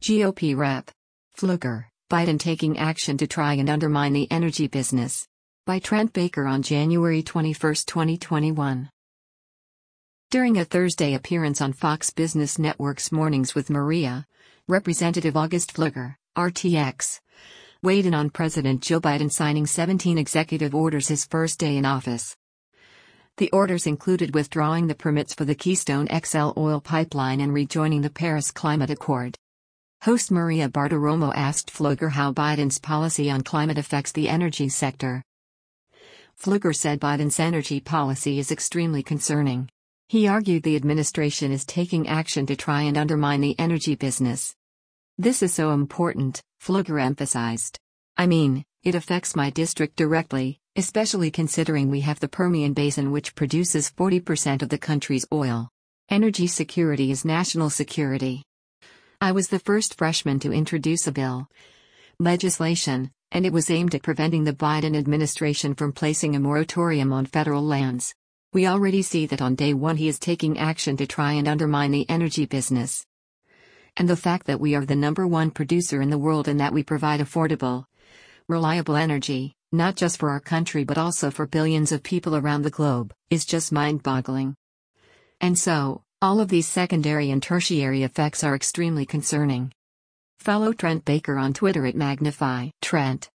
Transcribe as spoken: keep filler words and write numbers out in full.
G O P Rep. Pfluger, Biden taking action to try and undermine the energy business. By Trent Baker on January twenty-first, twenty twenty-one. During a Thursday appearance on Fox Business Network's Mornings with Maria, Representative August Pfluger, R T X, weighed in on President Joe Biden signing seventeen executive orders his first day in office. The orders included withdrawing the permits for the Keystone X L oil pipeline and rejoining the Paris Climate Accord. Host Maria Bartiromo asked Pfluger how Biden's policy on climate affects the energy sector. Pfluger said Biden's energy policy is extremely concerning. He argued the administration is taking action to try and undermine the energy business. This is so important, Pfluger emphasized. I mean, it affects my district directly, especially considering we have the Permian Basin, which produces forty percent of the country's oil. Energy security is national security. I was the first freshman to introduce a bill, legislation, and it was aimed at preventing the Biden administration from placing a moratorium on federal lands. We already see that on day one he is taking action to try and undermine the energy business. And the fact that we are the number one producer in the world and that we provide affordable, reliable energy, not just for our country but also for billions of people around the globe, is just mind-boggling. And so, all of these secondary and tertiary effects are extremely concerning. Follow Trent Baker on Twitter at Magnify Trent.